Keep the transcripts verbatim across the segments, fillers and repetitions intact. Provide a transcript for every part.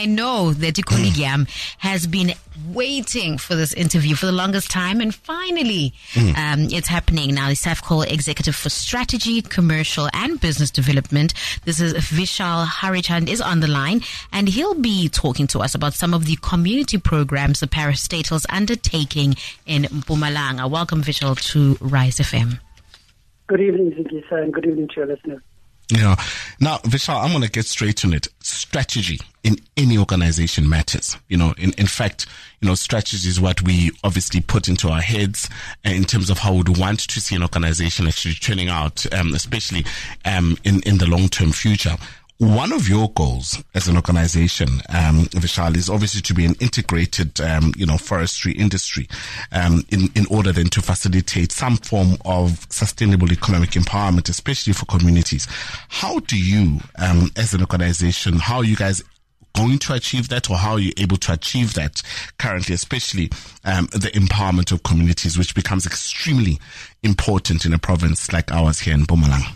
I know that Ikoligam has been waiting for this interview for the longest time, and finally mm. um, it's happening now. The Safcol Executive for Strategy, Commercial and Business Development, this is Vishal Harichand, is on the line, and he'll be talking to us about some of the community programs the parastatal's undertaking in Mpumalanga. Welcome, Vishal, to Rise F M. Good evening, Zigisa, and good evening to your listeners. Yeah. Now, Vishal, I'm going to get straight on it. Strategy in any organization matters. You know, in, in fact, you know, strategy is what we obviously put into our heads in terms of how we'd want to see an organization actually turning out, um, especially um, in, in the long-term future. One of your goals as an organization, um, Vishal, is obviously to be an integrated, um, you know, forestry industry, um, in, in order then to facilitate some form of sustainable economic empowerment, especially for communities. How do you, um, as an organization, how are you guys going to achieve that, or how are you able to achieve that currently, especially, um, the empowerment of communities, which becomes extremely important in a province like ours here in Mpumalanga?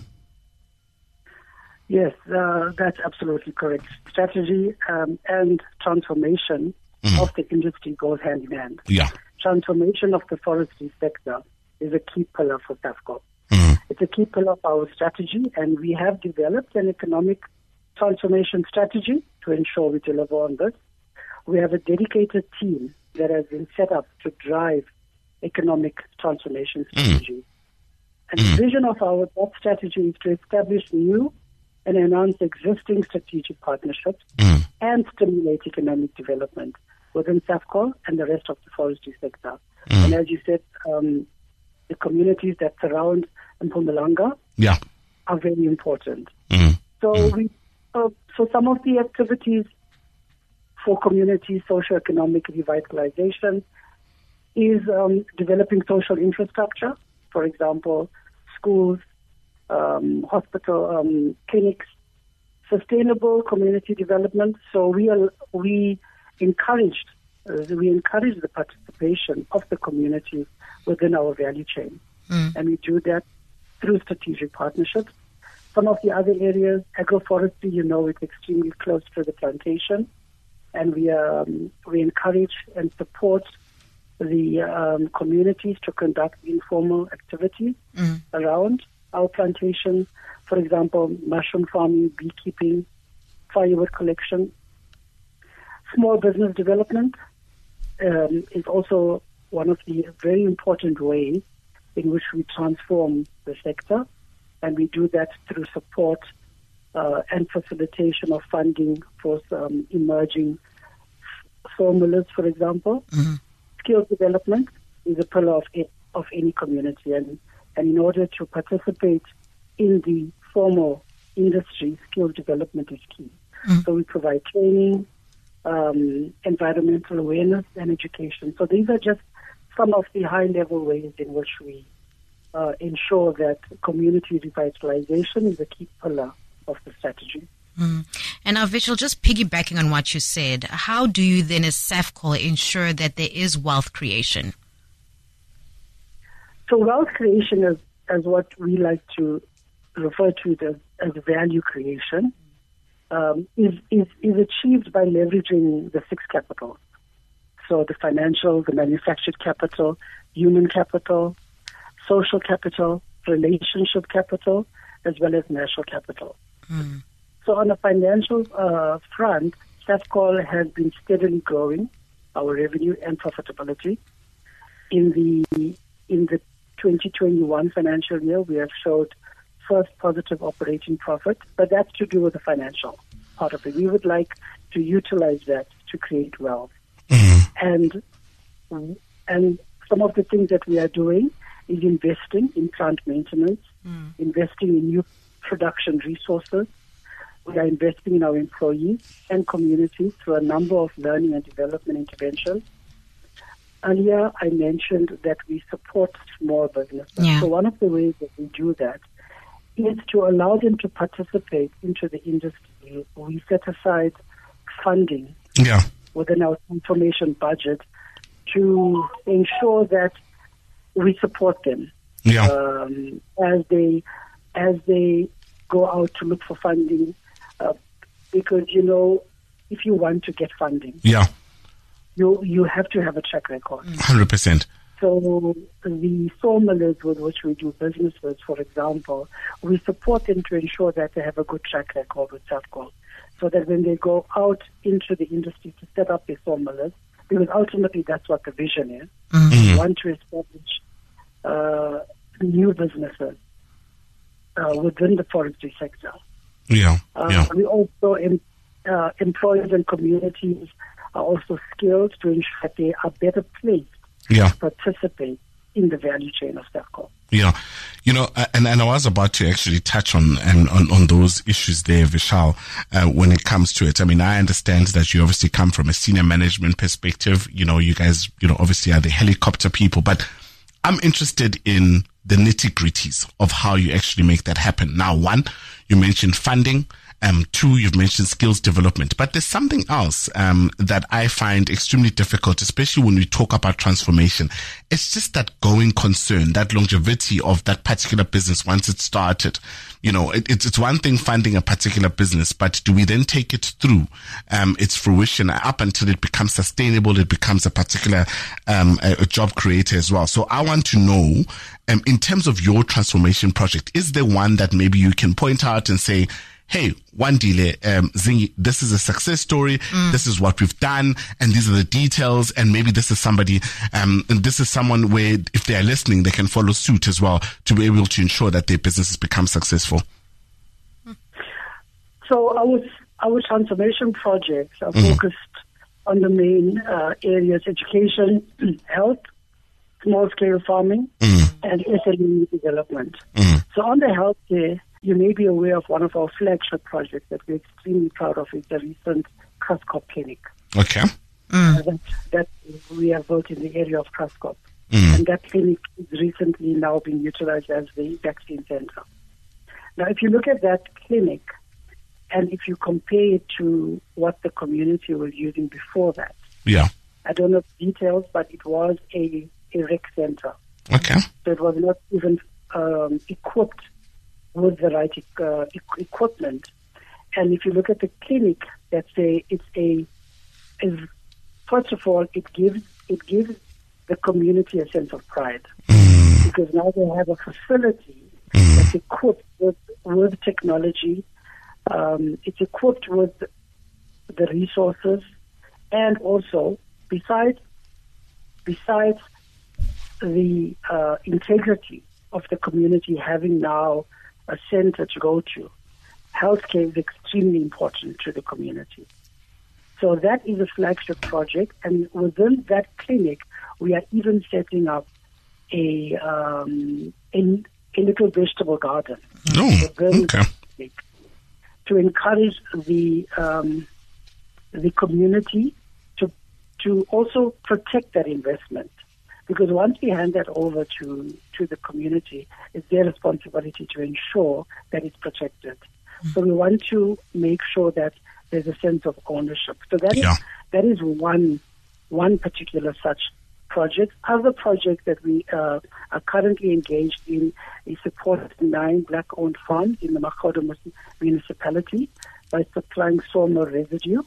Yes, uh, that's absolutely correct. Strategy um, and transformation mm. of the industry goes hand in hand. Yeah. Transformation of the forestry sector is a key pillar for Safcol. Mm. It's a key pillar of our strategy, and we have developed an economic transformation strategy to ensure we deliver on this. We have a dedicated team that has been set up to drive economic transformation strategy. Mm. And mm. the vision of our that strategy is to establish new and enhance existing strategic partnerships mm. and stimulate economic development within Safcol and the rest of the forestry sector. Mm. And as you said, um, the communities that surround Mpumalanga yeah. are very important. Mm. So mm. we, uh, so some of the activities for community socio-economic revitalization is um, developing social infrastructure, for example, schools, Um, hospital, um, clinics, sustainable community development. So we are, we encouraged uh, we encourage the participation of the community within our value chain, mm. and we do that through strategic partnerships. Some of the other areas, agroforestry, you know, it's extremely close to the plantation, and we um, we encourage and support the um, communities to conduct informal activities mm. around our plantation, for example, mushroom farming, beekeeping, firewood collection. Small business development um, is also one of the very important ways in which we transform the sector, and we do that through support uh, and facilitation of funding for some emerging formulas, for example. Mm-hmm. Skills development is a pillar of, of any community, and And in order to participate in the formal industry, skills development is key. Mm. So we provide training, um, environmental awareness, and education. So these are just some of the high-level ways in which we uh, ensure that community revitalization is a key pillar of the strategy. Mm. And now, Vishal, just piggybacking on what you said, how do you then as Safcol ensure that there is wealth creation? So wealth creation is, as what we like to refer to as, as value creation, um, is, is, is achieved by leveraging the six capitals. So the financial, the manufactured capital, human capital, social capital, relationship capital, as well as natural capital. Mm. So on the financial uh, front, Safcol has been steadily growing our revenue and profitability. In the in the twenty twenty-one financial year, we have showed first positive operating profit, but that's to do with the financial part of it. We would like to utilize that to create wealth. Mm-hmm. And and some of the things that we are doing is investing in plant maintenance, mm. investing in new production resources. We are investing in our employees and communities through a number of learning and development interventions. Earlier, I mentioned that we support small businesses. Yeah. So one of the ways that we do that is to allow them to participate into the industry. We set aside funding yeah. within our information budget to ensure that we support them yeah. um, as they as they go out to look for funding. Uh, because, you know, if you want to get funding, yeah, you you have to have a track record. one hundred percent. So the sawmillers with which we do business with, for example, we support them to ensure that they have a good track record with Safcol, so that when they go out into the industry to set up their sawmillers, because ultimately that's what the vision is. Mm-hmm. We want to establish uh, new businesses uh, within the forestry sector. Yeah, uh, yeah. We also, em- uh, employers and communities are also skilled to ensure that they are better placed Yeah. to participate in the value chain of Safcol. Yeah, you know, and, and I was about to actually touch on on, on those issues there, Vishal, uh, when it comes to it. I mean, I understand that you obviously come from a senior management perspective. You know, you guys, you know, obviously are the helicopter people, but I'm interested in the nitty-gritties of how you actually make that happen. Now, one, you mentioned funding. Um, two, you've mentioned skills development, but there's something else um, that I find extremely difficult, especially when we talk about transformation. It's just that going concern, that longevity of that particular business once it started. You know, it, it's it's one thing funding a particular business, but do we then take it through um, its fruition up until it becomes sustainable? It becomes a particular um, a, a job creator as well. So I want to know, um, in terms of your transformation project, is there one that maybe you can point out and say, hey, Wandile, um, Zingi, this is a success story. Mm. This is what we've done, and these are the details. And maybe this is somebody, um, and this is someone where, if they are listening, they can follow suit as well to be able to ensure that their businesses become successful. So our our transformation projects are mm. focused on the main uh, areas: education, health, small-scale farming, mm. and S M E development. Mm. So on the healthcare, you may be aware of one of our flagship projects that we're extremely proud of. Is the recent Kruscop clinic. Okay. Mm. Uh, that, that we have built in the area of Kruscop. Mm. And that clinic is recently now being utilized as the vaccine center. Now, if you look at that clinic, and if you compare it to what the community was using before that, yeah, I don't know the details, but it was a, a rec center. Okay. So it was not even um, equipped with the right uh, e- equipment. And if you look at the clinic, that's a, it's a, is, first of all, it gives it gives the community a sense of pride mm. because now they have a facility mm. that's equipped with, with technology. Um, it's equipped with the resources, and also besides besides the uh, integrity of the community having now a center to go to, healthcare is extremely important to the community. So that is a flagship project, and within that clinic, we are even setting up a um, a, a little vegetable garden. Oh, okay. Big, to encourage the um, the community to to also protect that investment. Because once we hand that over to, to the community, it's their responsibility to ensure that it's protected. Mm-hmm. So we want to make sure that there's a sense of ownership. So that yeah. is that is one one particular such project. Other projects that we uh, are currently engaged in is supporting nine black-owned farms in the Makgodo municipality by supplying sawmill residue.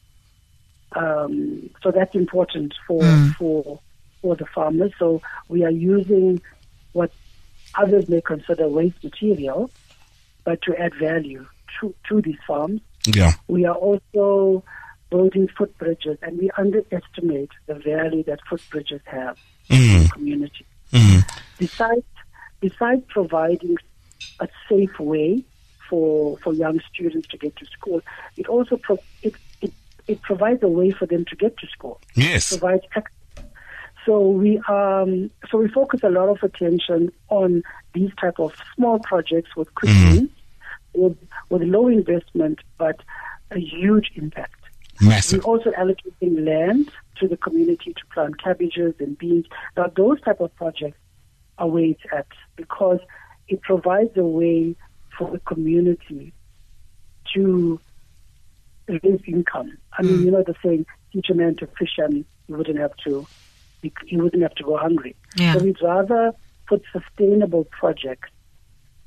Um, so that's important for mm. for. for the farmers. So we are using what others may consider waste material, but to add value to, to these farms. Yeah. We are also building footbridges, and we underestimate the value that footbridges have mm. in the community. Mm. Besides, besides providing a safe way for for young students to get to school, it also pro- it, it it provides a way for them to get to school. Yes. It provides access. So we um, so we focus a lot of attention on these type of small projects with quick mm. wins, with with low investment but a huge impact. Massive. We're also allocating land to the community to plant cabbages and beans. Now those type of projects are where it's at because it provides a way for the community to raise income. I mean, mm. you know the saying, teach a man to fish and you wouldn't have to. You wouldn't have to go hungry. Yeah. So we'd rather put sustainable projects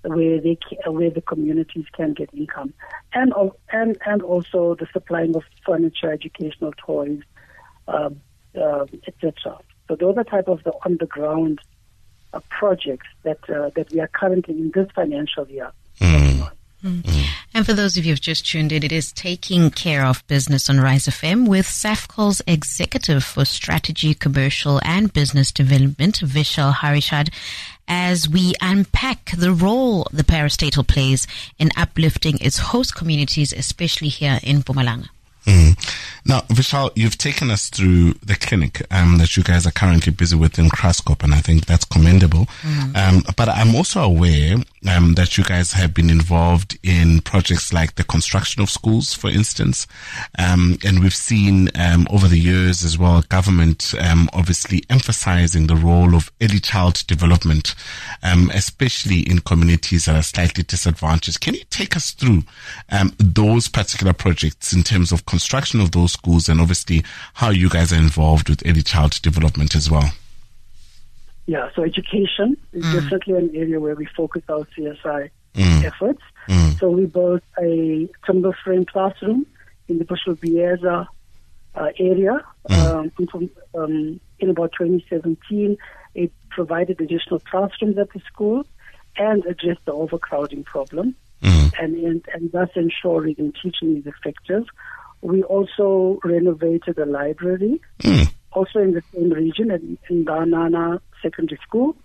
where they where the communities can get income, and and and also the supplying of furniture, educational toys, um, uh, et cetera. So those are type of the on the ground uh, projects that uh, that we are currently in this financial year. Mm. Mm. And for those of you who've just tuned in, it is Taking Care of Business on Rise F M with SAFCOL's Executive for Strategy, Commercial and Business Development, Vishal Harishad, as we unpack the role the parastatal plays in uplifting its host communities, especially here in Mpumalanga. Mm. Now, Vishal, you've taken us through the clinic um, that you guys are currently busy with in Graskop, and I think that's commendable. Mm. Um, but I'm also aware um, that you guys have been involved in projects like the construction of schools, for instance. Um, and we've seen um, over the years as well, government um, obviously emphasizing the role of early child development, um, especially in communities that are slightly disadvantaged. Can you take us through um, those particular projects in terms of construction of those schools, and obviously how you guys are involved with early child development as well? Yeah, so education is mm. definitely an area where we focus our C S I mm. efforts. Mm. So we built a timber frame classroom in the Bushel-Bieza uh, area mm. um, um, in about twenty seventeen. It provided additional classrooms at the school and addressed the overcrowding problem, mm. and, and, and thus ensuring teaching is effective. We also renovated a library, mm. also in the same region at in Banana Secondary School.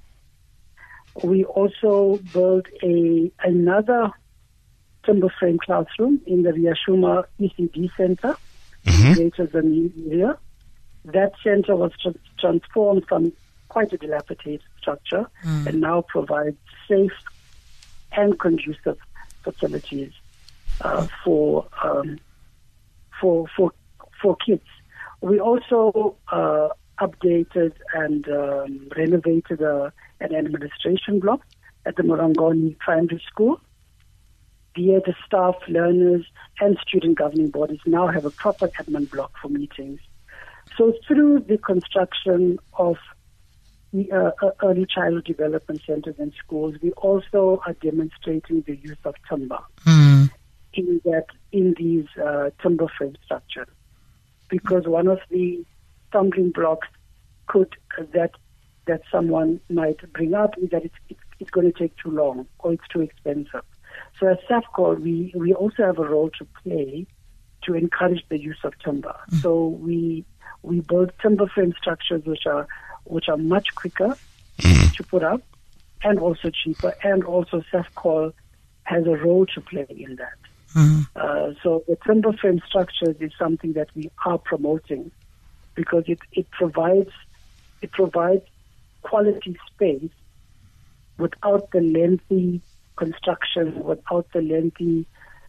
We also built a another timber frame classroom in the Riashuma E C D Center, mm-hmm. Greater Zambezi area. That center was tra- transformed from quite a dilapidated structure mm. and now provides safe and conducive facilities uh, for um, for for for kids. We also uh, updated and um, renovated uh, an administration block at the Morangoni Primary School. There, the staff, learners, and student governing bodies now have a proper admin block for meetings. So through the construction of the uh, early childhood development centers and schools, we also are demonstrating the use of timber. Mm. in that in these uh, timber frame structures, because one of the stumbling blocks could uh, that that someone might bring up is that it's, it's it's going to take too long or it's too expensive. So as SAFCOL, we we also have a role to play to encourage the use of timber. Mm. So we we build timber frame structures which are which are much quicker mm. to put up and also cheaper, and also SAFCOL has a role to play in that. Mm. Uh, so the timber frame structures is something that we are promoting because it, it provides it provides quality space without the lengthy construction, without the lengthy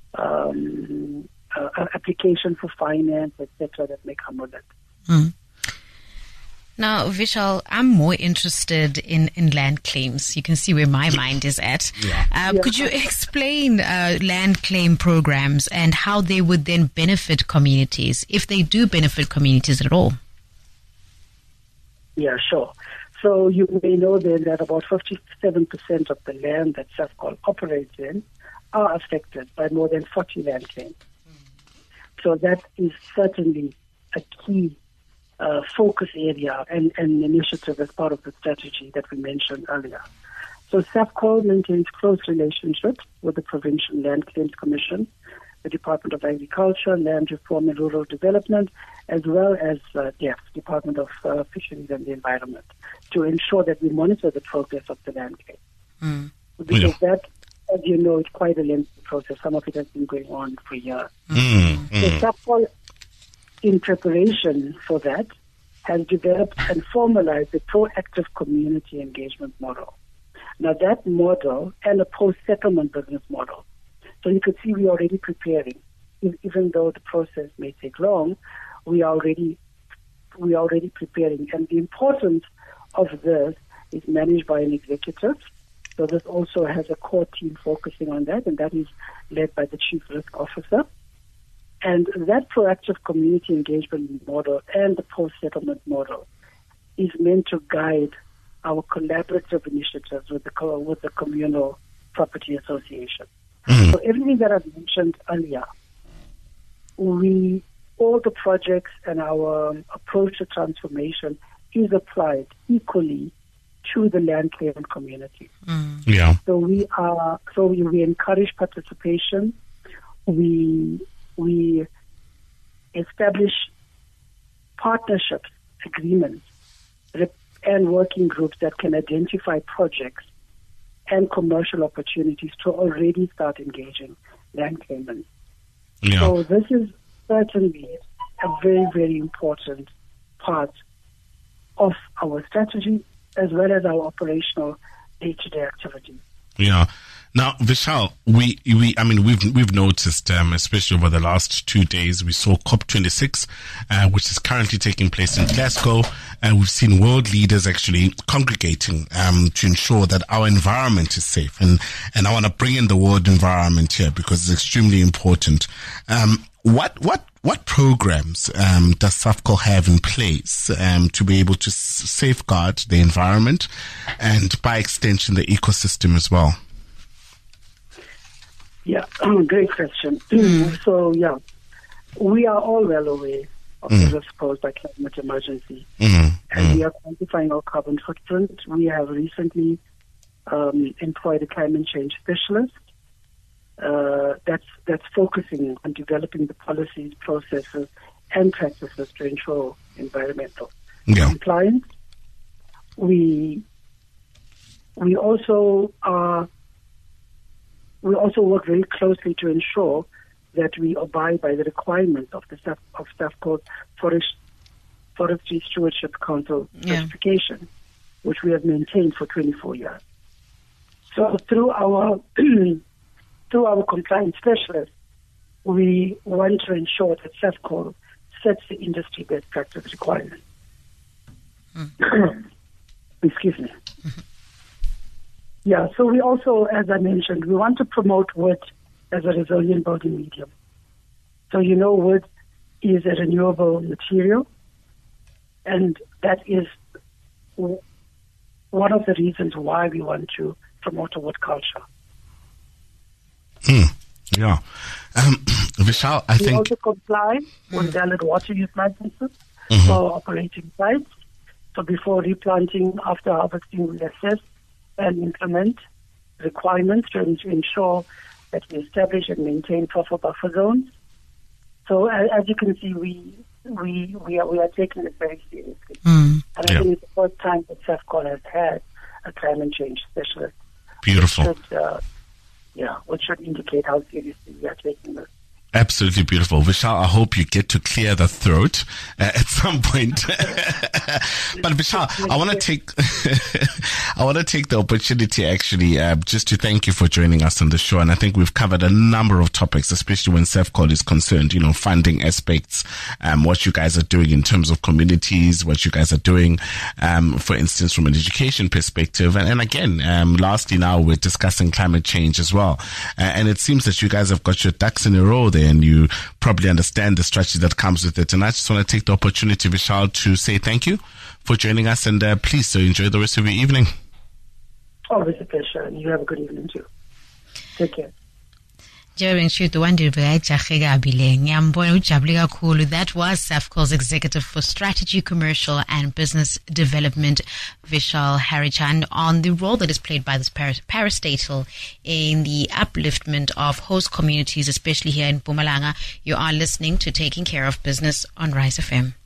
um, uh, application for finance, et cetera, that may come with it. Mm. Now, Vishal, I'm more interested in, in land claims. You can see where my mind is at. Yeah. Um, Yeah. Could you explain uh, land claim programs and how they would then benefit communities, if they do benefit communities at all? Yeah, sure. So you may know then that about fifty-seven percent of the land that SAFCOL operates in are affected by more than forty land claims. So that is certainly a key uh, focus area and, and initiative as part of the strategy that we mentioned earlier. So SAFCOL maintains close relationships with the Provincial Land Claims Commission, the Department of Agriculture, Land Reform and Rural Development, as well as uh, D E F, Department of uh, Fisheries and the Environment, to ensure that we monitor the progress of the land claim. Mm. Because Yeah. that, as you know, it's quite a lengthy process. Some of it has been going on for years. Mm, So mm, SAFCOL, in preparation for that, has developed and formalized a proactive community engagement model. Now that model and a post-settlement business model. So you could see we're already preparing. E- Even though the process may take long, we are already we are already preparing. And the importance of this is managed by an executive. So this also has a core team focusing on that, and that is led by the Chief Risk Officer. And that proactive community engagement model and the post-settlement model is meant to guide our collaborative initiatives with the co- with the communal property association. Mm. So everything that I've mentioned earlier, we all the projects and our um, approach to transformation is applied equally to the land claimant community. Mm. Yeah. So we are so we, we encourage participation. We we establish partnerships, agreements, and working groups that can identify projects and commercial opportunities to already start engaging land claimants. Yeah. So this is certainly a very, very important part of our strategy as well as our operational day-to-day activities. Yeah. Now, Vishal, we, we, I mean, we've, we've noticed, um, especially over the last two days, we saw COP twenty-six, uh, which is currently taking place in Glasgow, and we've seen world leaders actually congregating, um, to ensure that our environment is safe. And, and I want to bring in the word environment here because it's extremely important. Um, what, what, what programs, um, does SAFCOL have in place, um, to be able to s- safeguard the environment and by extension, the ecosystem as well? Yeah, great question. So, yeah, we are all well aware of Mm. the risk posed by climate emergency, Mm. and Mm. we are quantifying our carbon footprint. We have recently um, employed a climate change specialist uh, that's that's focusing on developing the policies, processes, and practices to ensure environmental Yeah. compliance. We we also are. We also work very closely to ensure that we abide by the requirements of the staff of SAFCOL Forest Forestry Stewardship Council Yeah. certification, which we have maintained for twenty-four years. So through our through our compliance specialists, we want to ensure that SAFCOL sets the industry best practice requirements. Mm. Excuse me. Mm-hmm. Yeah, so we also, as I mentioned, we want to promote wood as a resilient building medium. So you know wood is a renewable material, and that is w- one of the reasons why we want to promote a wood culture. Hmm. Yeah. Um, Vishal, I we think... also comply with valid water use licenses Mhm. for operating sites. So before replanting, after harvesting, we assess and implement requirements to ensure that we establish and maintain proper buffer zones. So as you can see, we we we are we are taking it very seriously, Mm. and I Yeah. think it's the first time that SAFCOL has had a climate change specialist. Beautiful. Which should, uh, yeah, which should indicate how seriously we are taking this. Absolutely beautiful. Vishal, I hope you get to clear the throat uh, at some point. But Vishal, I want to take, I want to take the opportunity actually, uh, just to thank you for joining us on the show. And I think we've covered a number of topics, especially when SAFCOL is concerned, you know, funding aspects, um, what you guys are doing in terms of communities, what you guys are doing, um, for instance, from an education perspective. And, and again, um, lastly, now we're discussing climate change as well. Uh, and it seems that you guys have got your ducks in a row there, and you probably understand the strategy that comes with it. And I just want to take the opportunity, Vishal, to say thank you for joining us, and uh, please so enjoy the rest of your evening. Always a pleasure, and you have a good evening too. Take care. That was SAFCOL's Executive for Strategy, Commercial and Business Development, Vishal Harichan, on the role that is played by this parastatal in the upliftment of host communities, especially here in Mpumalanga. You are listening to Taking Care of Business on Rise F M.